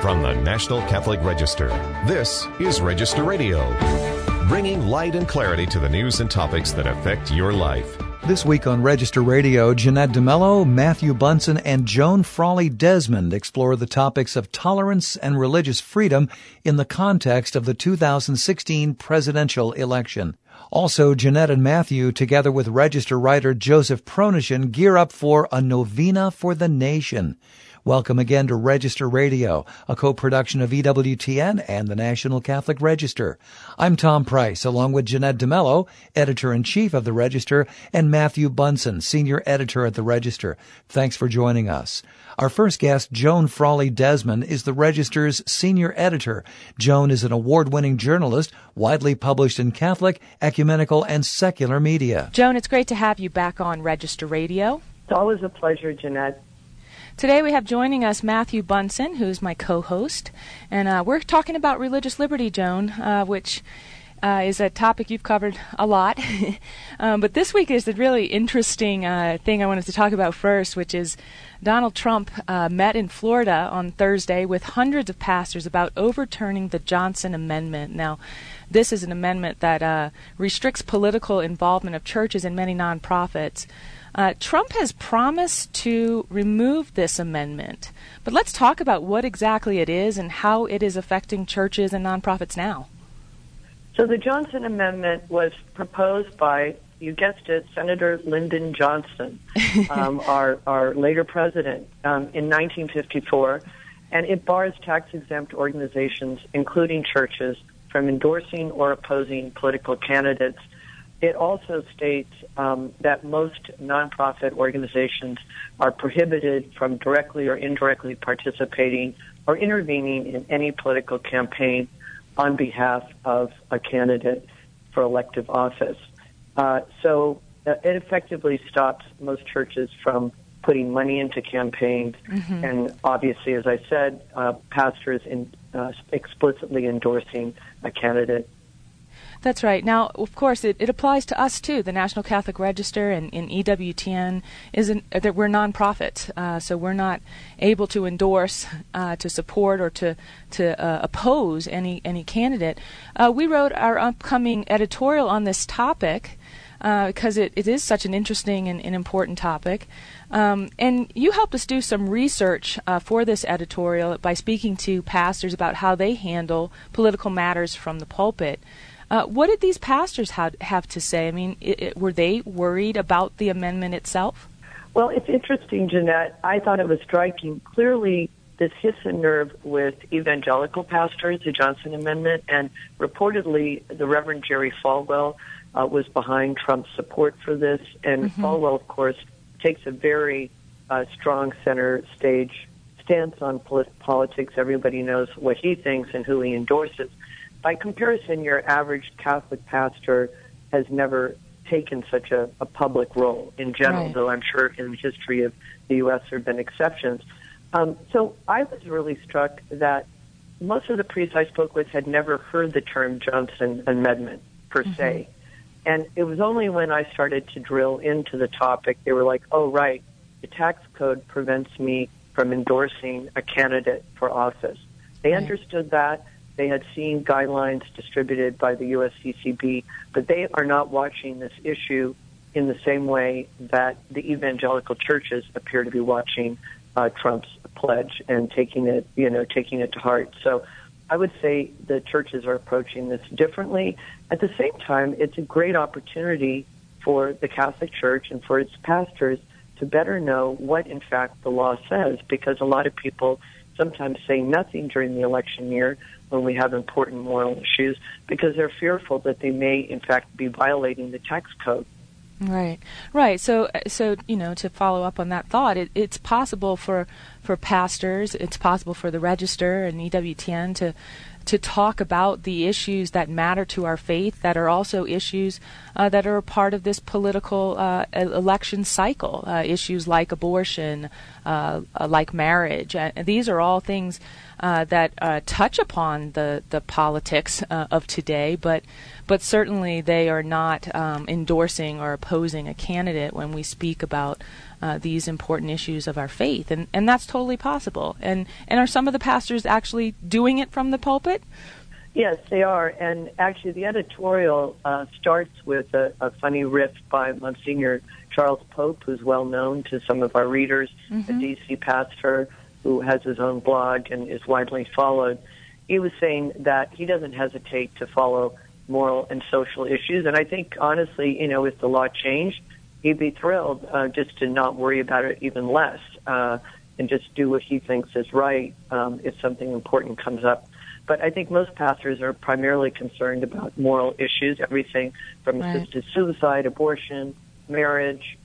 From the National Catholic Register, this is Register Radio, bringing light and clarity to the news and topics that affect your life. This week on Register Radio, Jeanette DeMello, Matthew Bunson, and Joan Frawley Desmond explore the topics of tolerance and religious freedom in the context of the 2016 presidential election. Also, Jeanette and Matthew, together with Register writer Joseph Pronishin, gear up for a novena for the nation. Welcome again to Register Radio, a co-production of EWTN and the National Catholic Register. I'm Tom Price, along with Jeanette DeMello, Editor-in-Chief of the Register, and Matthew Bunson, Senior Editor at the Register. Thanks for joining us. Our first guest, Joan Frawley Desmond, is the Register's Senior Editor. Joan is an award-winning journalist, widely published in Catholic, ecumenical, and secular media. Joan, it's great to have you back on Register Radio. It's always a pleasure, Jeanette. Today we have joining us Matthew Bunson, who's my co-host, and we're talking about religious liberty, Joan, which is a topic you've covered a lot. But this week is the really interesting thing I wanted to talk about first, which is Donald Trump met in Florida on Thursday with hundreds of pastors about overturning the Johnson Amendment. Now, this is an amendment that restricts political involvement of churches and many nonprofits. Trump has promised to remove this amendment, but let's talk about what exactly it is and how it is affecting churches and nonprofits now. So the Johnson Amendment was proposed by, you guessed it, Senator Lyndon Johnson, our later president, in 1954, and it bars tax-exempt organizations, including churches, from endorsing or opposing political candidates. It also states that most nonprofit organizations are prohibited from directly or indirectly participating or intervening in any political campaign on behalf of a candidate for elective office. So it effectively stops most churches from putting money into campaigns, and obviously, as I said, pastors explicitly endorsing a candidate. That's right. Now, of course, it applies to us, too. The National Catholic Register and EWTN that we're nonprofits, so we're not able to endorse, to support, or to oppose any candidate. We wrote our upcoming editorial on this topic because it is such an interesting and important topic. And you helped us do some research for this editorial by speaking to pastors about how they handle political matters from the pulpit. What did these pastors have to say? I mean, were they worried about the amendment itself? Well, it's interesting, Jeanette. I thought it was striking. Clearly, this hits a nerve with evangelical pastors, the Johnson Amendment, and reportedly the Reverend Jerry Falwell was behind Trump's support for this. And Falwell, of course, takes a very strong center stage stance on politics. Everybody knows what he thinks and who he endorses. By comparison, your average Catholic pastor has never taken such a public role in general, though I'm sure in the history of the U.S. there have been exceptions. So I was really struck that most of the priests I spoke with had never heard the term Johnson Amendment per se. And it was only when I started to drill into the topic, they were like, oh, right, the tax code prevents me from endorsing a candidate for office. They understood that. They had seen guidelines distributed by the USCCB, but they are not watching this issue in the same way that the evangelical churches appear to be watching Trump's pledge and taking it to heart. So I would say the churches are approaching this differently. At the same time, it's a great opportunity for the Catholic Church and for its pastors to better know what, in fact, the law says, because a lot of people sometimes say nothing during the election year when we have important moral issues because they're fearful that they may, in fact, be violating the tax code. Right. So to follow up on that thought, it's possible for pastors, it's possible for the Register and EWTN to talk about the issues that matter to our faith, that are also issues that are a part of this political election cycle, issues like abortion, like marriage. These are all things that touch upon the politics of today, but certainly they are not endorsing or opposing a candidate when we speak about these important issues of our faith, and that's totally possible. And are some of the pastors actually doing it from the pulpit? Yes, they are. And actually, the editorial starts with a funny riff by Monsignor Charles Pope, who's well known to some of our readers, a D.C. pastor who has his own blog and is widely followed. He was saying that he doesn't hesitate to follow moral and social issues. And I think, honestly, if the law changed, he'd be thrilled just to not worry about it even less and just do what he thinks is right if something important comes up. But I think most pastors are primarily concerned about moral issues, everything from assisted suicide, abortion, marriage,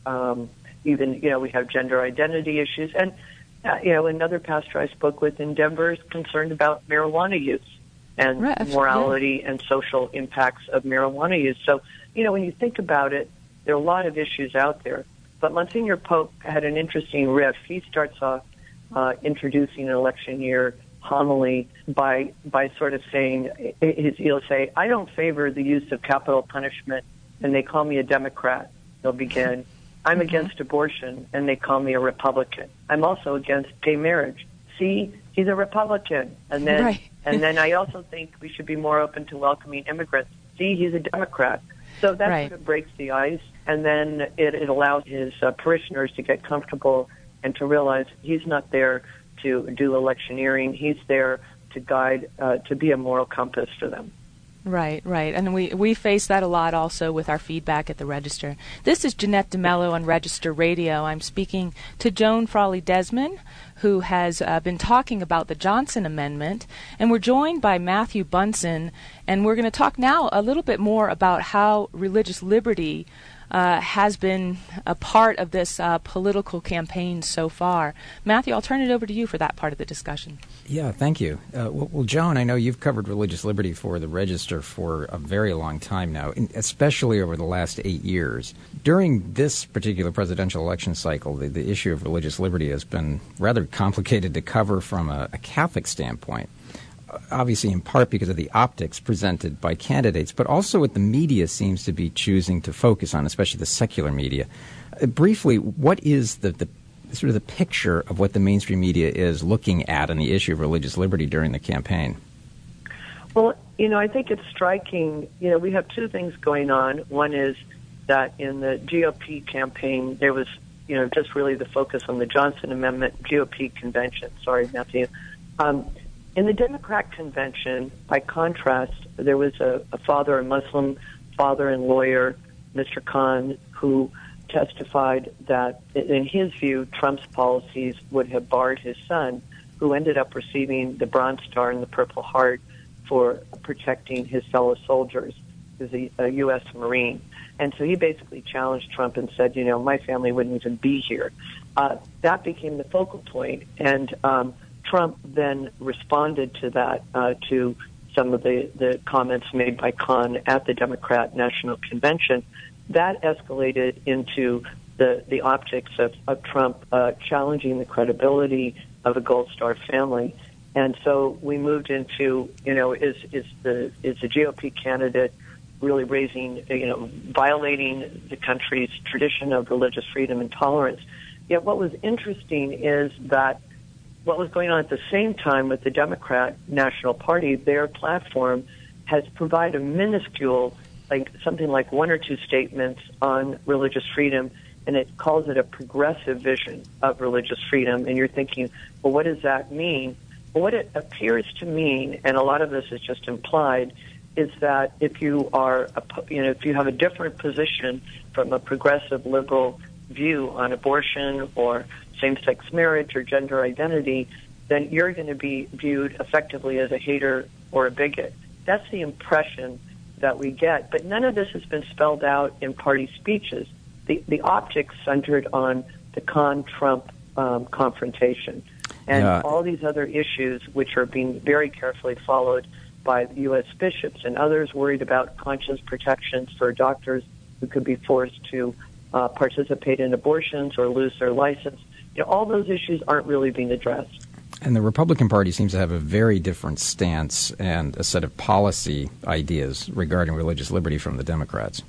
even, we have gender identity issues. And, another pastor I spoke with in Denver is concerned about marijuana use and morality and social impacts of marijuana use. So, when you think about it, there are a lot of issues out there. But Monsignor Pope had an interesting riff. He starts off introducing an election year homily by sort of saying, he'll say, I don't favor the use of capital punishment, and they call me a Democrat. He'll begin, I'm against abortion, and they call me a Republican. I'm also against gay marriage. See, he's a Republican. And then and then I also think we should be more open to welcoming immigrants. See, he's a Democrat. So that sort of breaks the ice, and then it allows his parishioners to get comfortable and to realize he's not there to do electioneering. He's there to guide, to be a moral compass for them. Right. And we face that a lot also with our feedback at the Register. This is Jeanette DeMello on Register Radio. I'm speaking to Joan Frawley Desmond, who has been talking about the Johnson Amendment, and we're joined by Matthew Bunson, and we're going to talk now a little bit more about how religious liberty has been a part of this political campaign so far. Matthew, I'll turn it over to you for that part of the discussion. Yeah, thank you. Well, Joan, I know you've covered religious liberty for the Register for a very long time now, especially over the last 8 years. During this particular presidential election cycle, the issue of religious liberty has been rather complicated to cover from a Catholic standpoint. Obviously, in part because of the optics presented by candidates, but also what the media seems to be choosing to focus on, especially the secular media. Briefly, what is the sort of the picture of what the mainstream media is looking at on the issue of religious liberty during the campaign? Well, I think it's striking. We have two things going on. One is that in the GOP campaign, there was, just really the focus on the Johnson Amendment GOP convention. Sorry, Matthew. In the Democrat convention, by contrast, there was a Muslim father and lawyer, Mr. Khan, who testified that, in his view, Trump's policies would have barred his son, who ended up receiving the Bronze Star and the Purple Heart for protecting his fellow soldiers. He was a U.S. Marine. And so he basically challenged Trump and said, my family wouldn't even be here. That became the focal point, and Trump then responded to that, to some of the comments made by Khan at the Democrat National Convention. That escalated into the optics of Trump challenging the credibility of the Gold Star family. And so we moved into, is the GOP candidate really violating the country's tradition of religious freedom and tolerance? Yet what was interesting is that what was going on at the same time with the Democrat National Party, their platform has provided a minuscule, something like one or two statements on religious freedom, and it calls it a progressive vision of religious freedom. And you're thinking, well, what does that mean? Well, what it appears to mean, and a lot of this is just implied, is that if you have a different position from a progressive liberal view on abortion or same-sex marriage or gender identity, then you're going to be viewed effectively as a hater or a bigot. That's the impression that we get. But none of this has been spelled out in party speeches. The optics centered on the Khan-Trump confrontation. And all these other issues, which are being very carefully followed by the U.S. bishops and others worried about conscience protections for doctors who could be forced to participate in abortions or lose their license. All those issues aren't really being addressed. And the Republican Party seems to have a very different stance and a set of policy ideas regarding religious liberty from the Democrats.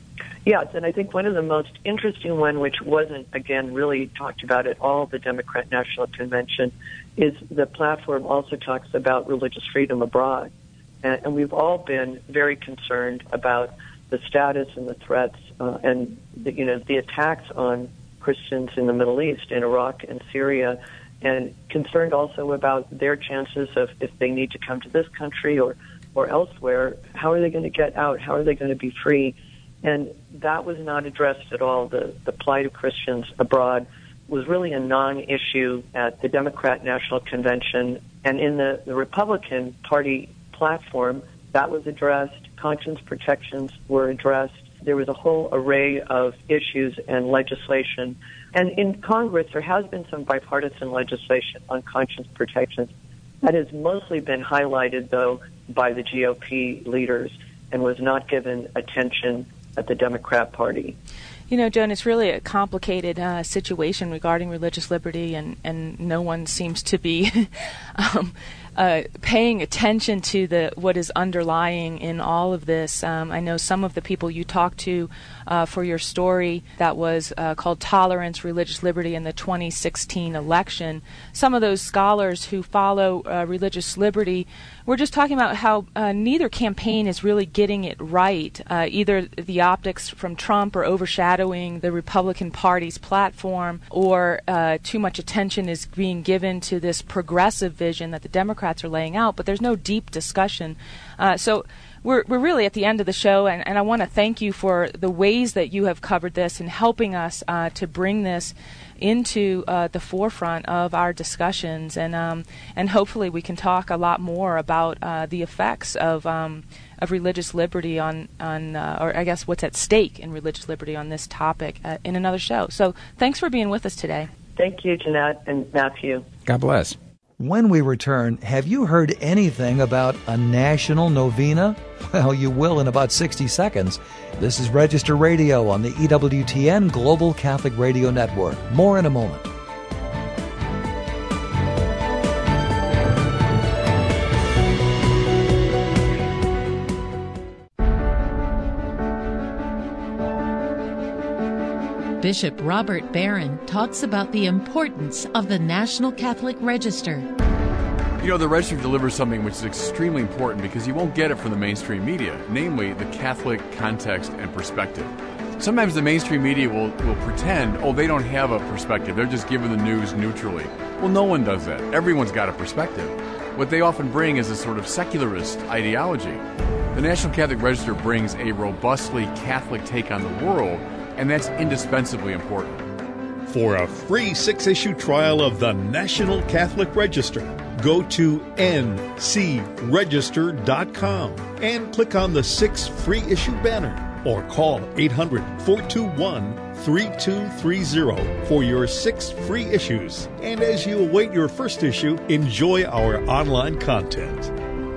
Yes, and I think one of the most interesting one, which wasn't, again, really talked about at all, the Democrat National Convention, is the platform also talks about religious freedom abroad. And we've all been very concerned about the status and the threats and the attacks on Christians in the Middle East, in Iraq and Syria, and concerned also about their chances of, if they need to come to this country or elsewhere, how are they going to get out? How are they going to be free? And that was not addressed at all. The plight of Christians abroad was really a non-issue at the Democrat National Convention. And in the Republican Party platform, that was addressed. Conscience protections were addressed. There was a whole array of issues and legislation. And in Congress, there has been some bipartisan legislation on conscience protections. That has mostly been highlighted, though, by the GOP leaders and was not given attention at the Democrat Party. You know, Joan, it's really a complicated situation regarding religious liberty, and no one seems to be paying attention to what is underlying in all of this. I know some of the people you talked to for your story that was called Tolerance, Religious Liberty in the 2016 election. Some of those scholars who follow religious liberty were just talking about how neither campaign is really getting it right. Either the optics from Trump are overshadowing the Republican Party's platform, or too much attention is being given to this progressive vision that the Democrats are laying out, but there's no deep discussion. So we're really at the end of the show, and I want to thank you for the ways that you have covered this and helping us to bring this into the forefront of our discussions, and hopefully we can talk a lot more about the effects of religious liberty or I guess what's at stake in religious liberty on this topic in another show. So thanks for being with us today. Thank you, Jeanette and Matthew. God bless. When we return, have you heard anything about a national novena? Well, you will in about 60 seconds. This is Register Radio on the EWTN Global Catholic Radio Network. More in a moment. Bishop Robert Barron talks about the importance of the National Catholic Register. You know, the Register delivers something which is extremely important because you won't get it from the mainstream media, namely the Catholic context and perspective. Sometimes the mainstream media will pretend, they don't have a perspective. They're just giving the news neutrally. Well, no one does that. Everyone's got a perspective. What they often bring is a sort of secularist ideology. The National Catholic Register brings a robustly Catholic take on the world, and that's indispensably important. For a free 6-issue trial of the National Catholic Register, go to ncregister.com and click on the 6 free issue banner, or call 800-421-3230 for your 6 free issues. And as you await your first issue, enjoy our online content.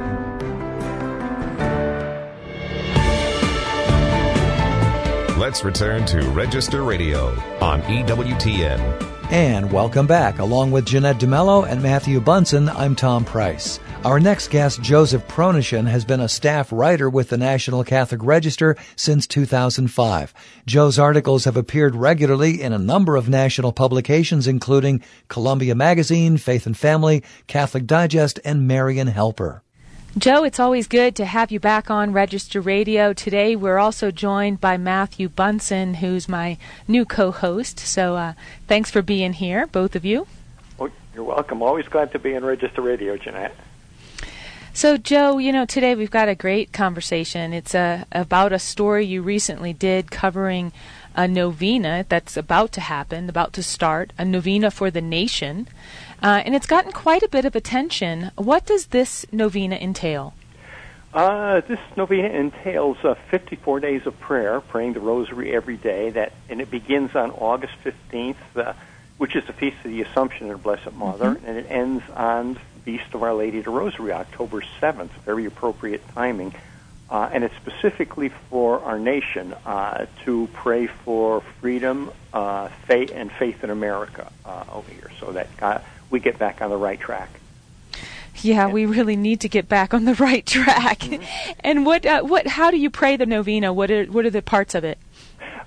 Let's return to Register Radio on EWTN. And welcome back. Along with Jeanette DeMello and Matthew Bunson, I'm Tom Price. Our next guest, Joseph Pronishin, has been a staff writer with the National Catholic Register since 2005. Joe's articles have appeared regularly in a number of national publications, including Columbia Magazine, Faith and Family, Catholic Digest, and Marian Helper. Joe, it's always good to have you back on Register Radio. Today we're also joined by Matthew Bunson, who's my new co-host. So thanks for being here, both of you. Oh, you're welcome. Always glad to be on Register Radio, Jeanette. So, Joe, today we've got a great conversation. It's about a story you recently did covering a novena that's about to happen, about to start, a novena for the nation. And it's gotten quite a bit of attention. What does this novena entail? This novena entails 54 days of prayer, praying the rosary every day, and it begins on August 15th, which is the Feast of the Assumption of the Blessed Mother, and it ends on the Feast of Our Lady of the Rosary, October 7th, very appropriate timing. And it's specifically for our nation to pray for freedom, faith in America over here, so that we get back on the right track. Yeah, we really need to get back on the right track. Mm-hmm. And how do you pray the novena? What are the parts of it?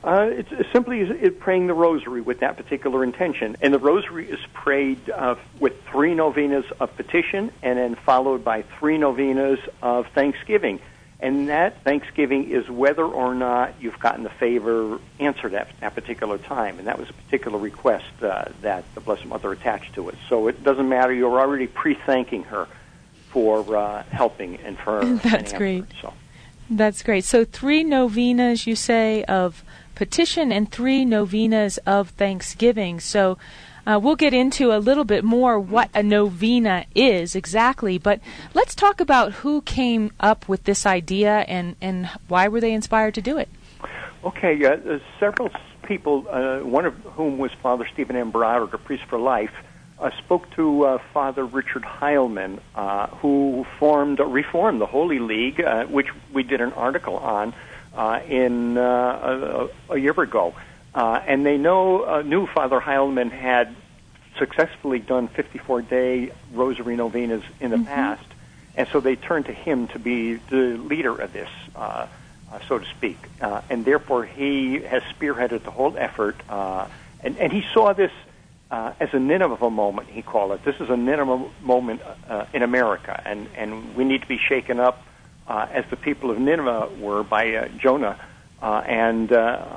It's simply praying the rosary with that particular intention. And the rosary is prayed with 3 novenas of petition and then followed by 3 novenas of thanksgiving. And that thanksgiving is whether or not you've gotten the favor answered at that particular time. And that was a particular request that the Blessed Mother attached to it. So it doesn't matter. You're already pre-thanking her for helping and for That's great. So. That's great. So 3 novenas, you say, of petition and 3 novenas of thanksgiving. So we'll get into a little bit more what a novena is exactly, but let's talk about who came up with this idea and why were they inspired to do it. Okay, several people, one of whom was Father Stephen M. Broderick, a priest for life, spoke to Father Richard Heilman, who reformed the Holy League, which we did an article on in a year ago. And they knew Father Heilman had successfully done 54-day rosary novenas in the past, and so they turned to him to be the leader of this, so to speak. And therefore he has spearheaded the whole effort, and he saw this as a Nineveh moment, he called it. This is a Nineveh moment in America, and we need to be shaken up as the people of Nineveh were by Jonah, and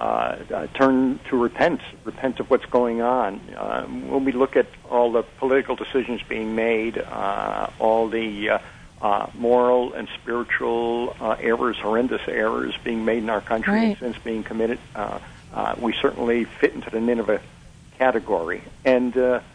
turn to repent of what's going on. When we look at all the political decisions being made, all the moral and spiritual errors, horrendous errors being made in our country and sins being committed, we certainly fit into the Nineveh category. And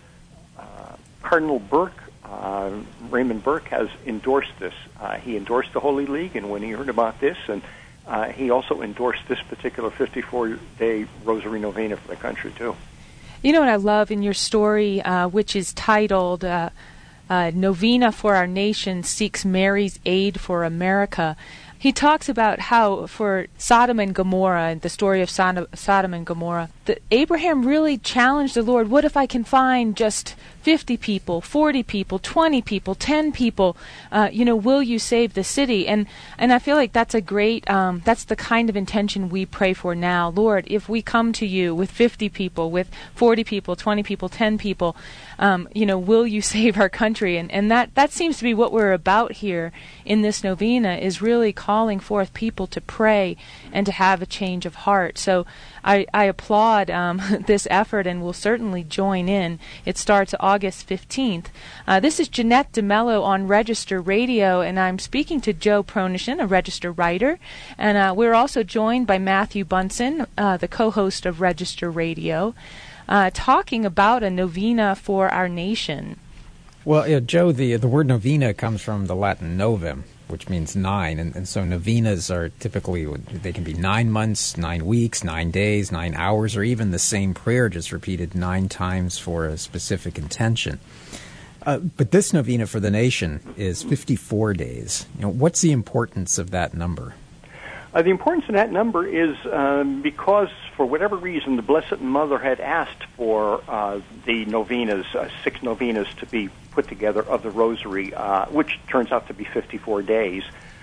Cardinal Burke, Raymond Burke, has endorsed this. He endorsed the Holy League, and when he heard about this, and he also endorsed this particular 54-day rosary novena for the country, too. You know what I love in your story, which is titled Novena for Our Nation Seeks Mary's Aid for America? He talks about how for Sodom and Gomorrah, the story of Sodom and Gomorrah, that Abraham really challenged the Lord, what if I can find just 50 people, 40 people, 20 people, 10 people, will you save the city? And I feel like that's a great, that's the kind of intention we pray for now. Lord, if we come to you with 50 people, with 40 people, 20 people, 10 people, will you save our country? And that seems to be what we're about here in this novena, is really calling forth people to pray and to have a change of heart. So I applaud this effort and will certainly join in. It starts August 15th. This is Jeanette DeMello on Register Radio, and I'm speaking to Joe Pronishin, a Register writer. And we're also joined by Matthew Bunson, the co-host of Register Radio, talking about a novena for our nation. Well, Joe, the word novena comes from the Latin novem, which means 9, and so novenas are typically, they can be 9 months, 9 weeks, 9 days, 9 hours, or even the same prayer just repeated 9 times for a specific intention. But this novena for the nation is 54 days. What's the importance of that number? The importance of that number is because, for whatever reason, the Blessed Mother had asked for the novenas, 6 novenas to be put together of the Rosary, which turns out to be 54 days.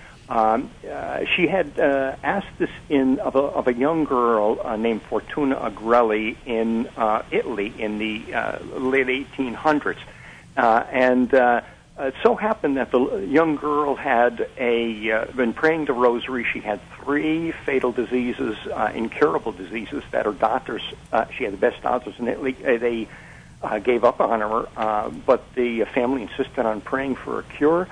She had asked this of a young girl named Fortuna Agrelli in Italy in the late 1800s. It so happened that the young girl had been praying the Rosary. She had 3 fatal diseases, incurable diseases that her doctors, she had the best doctors in Italy, they gave up on her, but the family insisted on praying for a cure.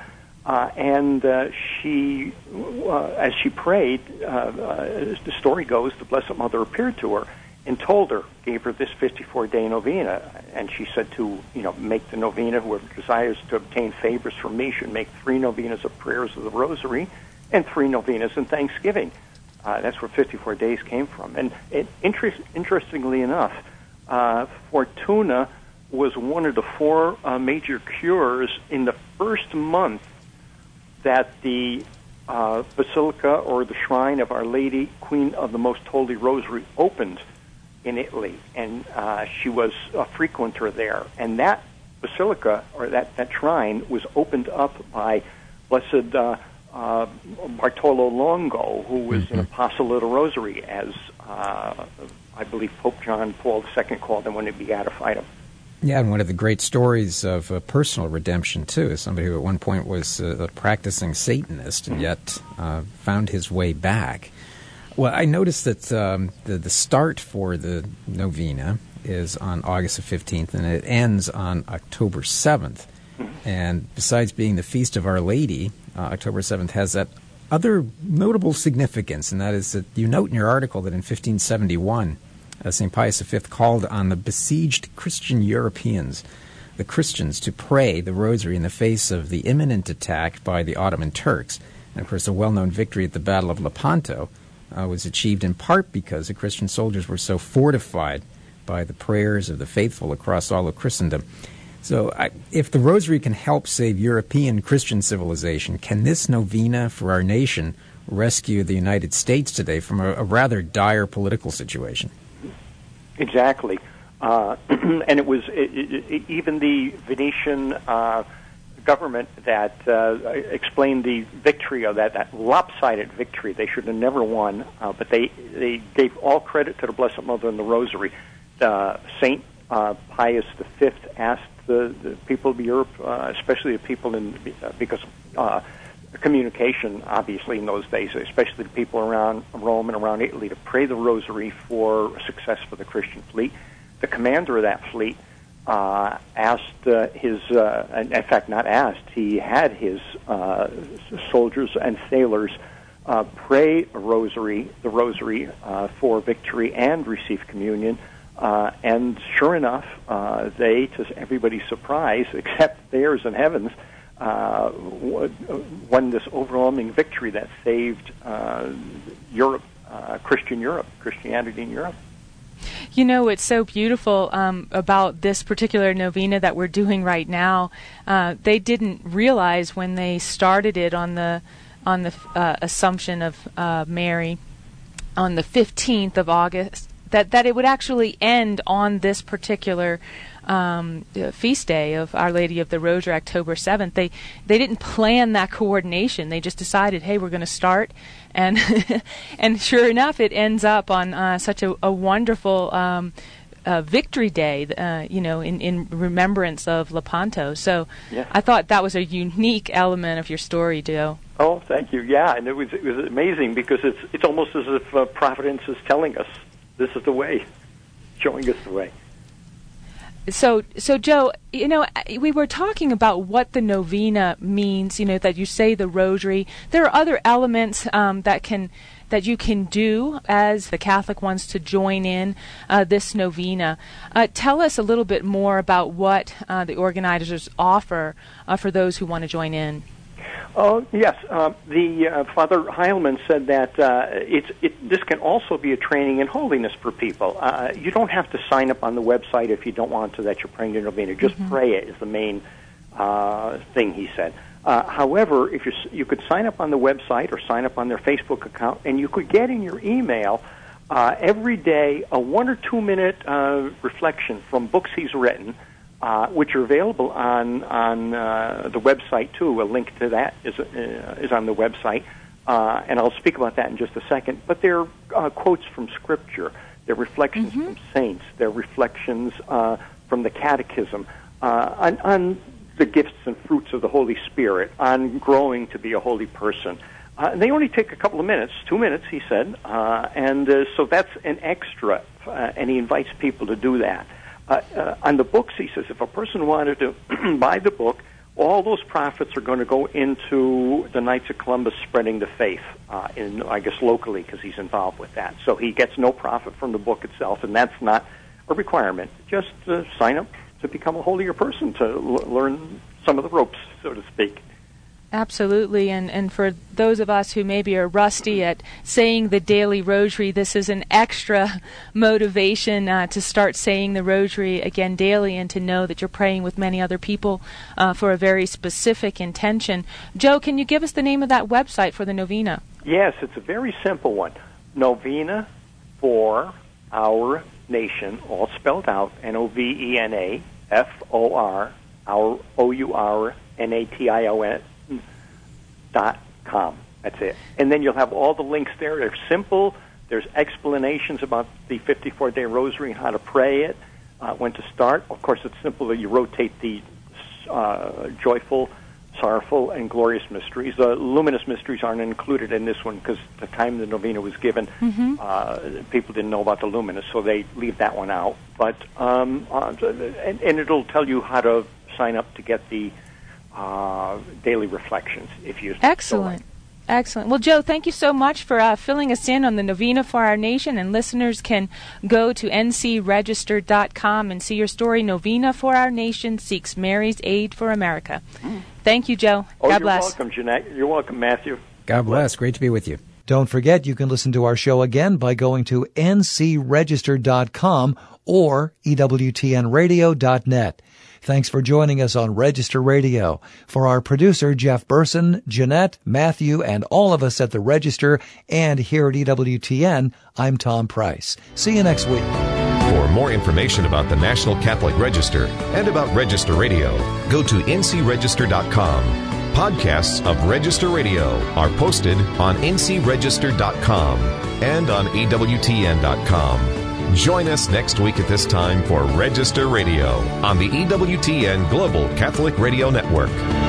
She, as she prayed, the story goes, the Blessed Mother appeared to her and gave her this 54-day novena. And she said to, make the novena. Whoever desires to obtain favors from me should make 3 novenas of prayers of the Rosary and 3 novenas in Thanksgiving. That's where 54 days came from. And interestingly enough, Fortuna was one of the 4 major cures in the first month that the Basilica, or the Shrine of Our Lady, Queen of the Most Holy Rosary, opened in Italy, and she was a frequenter there. And that basilica, or that shrine, was opened up by Blessed Bartolo Longo, who was an apostle of the Rosary, as I believe Pope John Paul II called him when he beatified him. Yeah, and one of the great stories of personal redemption, too, is somebody who at one point was a practicing Satanist and yet found his way back. Well, I noticed that the start for the novena is on August the 15th, and it ends on October 7th. And besides being the Feast of Our Lady, October 7th has that other notable significance, and that is that you note in your article that in 1571, St. Pius V called on the besieged Christian Europeans, the Christians, to pray the Rosary in the face of the imminent attack by the Ottoman Turks. And, of course, the well-known victory at the Battle of Lepanto was achieved in part because the Christian soldiers were so fortified by the prayers of the faithful across all of Christendom. So if the Rosary can help save European Christian civilization, can this novena for our nation rescue the United States today from a rather dire political situation? Exactly. And it was even the Venetian government that explained the victory of that lopsided victory. They should have never won, but they gave all credit to the Blessed Mother and the Rosary. Saint Pius V asked the people of Europe, especially the people because communication, obviously, in those days, especially the people around Rome and around Italy, to pray the Rosary for success for the Christian fleet. The commander of that fleet asked in fact, not asked, he had his soldiers and sailors pray the Rosary for victory and receive communion. And sure enough, they, to everybody's surprise, except theirs in heavens, won this overwhelming victory that saved Europe, Christianity in Europe. You know, it's so beautiful about this particular novena that we're doing right now. They didn't realize when they started it on the Assumption of Mary on the 15th of August that it would actually end on this particular feast day of Our Lady of the Rosary, October 7th. They didn't plan that coordination. They just decided, hey, we're going to start, and and sure enough, it ends up on such a wonderful victory day, in remembrance of Lepanto. So yeah. I thought that was a unique element of your story, Joe. Oh, thank you. Yeah, and it was amazing because it's almost as if Providence is telling us this is the way, showing us the way. So Joe, we were talking about what the novena means, that you say the Rosary. There are other elements that you can do as the Catholic wants to join in this novena. Tell us a little bit more about what the organizers offer for those who want to join in. Oh, yes. The Father Heilman said that this can also be a training in holiness for people. You don't have to sign up on the website if you don't want to, that you're praying the novena. Just pray it is the main thing, he said. However, if you could sign up on the website or sign up on their Facebook account, and you could get in your email every day a 1 or 2 minute reflection from books he's written, which are available on the website too. A link to that is on the website, and I'll speak about that in just a second. But they're quotes from Scripture, they're reflections from saints, they're reflections from the Catechism on the gifts and fruits of the Holy Spirit, on growing to be a holy person. And they only take a couple of minutes, 2 minutes, he said, and so that's an extra, and he invites people to do that. On the books, he says, if a person wanted to buy the book, all those profits are going to go into the Knights of Columbus spreading the faith, I guess locally, because he's involved with that. So he gets no profit from the book itself, and that's not a requirement. Just sign up to become a holier person, to learn some of the ropes, so to speak. Absolutely, and for those of us who maybe are rusty at saying the daily Rosary, this is an extra motivation to start saying the Rosary again daily, and to know that you're praying with many other people for a very specific intention. Joe, can you give us the name of that website for the novena? Yes, it's a very simple one. Novena for Our Nation, all spelled out, NOVENA FOR, our OURNATION. com. That's it. And then you'll have all the links there. They're simple. There's explanations about the 54-day rosary, how to pray it, when to start. Of course, it's simple that you rotate the joyful, sorrowful, and glorious mysteries. The luminous mysteries aren't included in this one because the time the novena was given, people didn't know about the luminous, so they leave that one out. But and it'll tell you how to sign up to get the daily reflections if you Excellent. Excellent. Well, Joe, thank you so much for filling us in on the Novena for Our Nation, and listeners can go to ncregister.com and see your story, Novena for Our Nation Seeks Mary's Aid for America. Thank you, Joe. God bless. You're welcome, Jeanette. You're welcome, Matthew. God bless. Great to be with you. Don't forget, you can listen to our show again by going to ncregister.com or EWTNradio.net. Thanks for joining us on Register Radio. For our producer, Jeff Burson, Jeanette, Matthew, and all of us at the Register and here at EWTN, I'm Tom Price. See you next week. For more information about the National Catholic Register and about Register Radio, go to ncregister.com. Podcasts of Register Radio are posted on ncregister.com and on EWTN.com. Join us next week at this time for Register Radio on the EWTN Global Catholic Radio Network.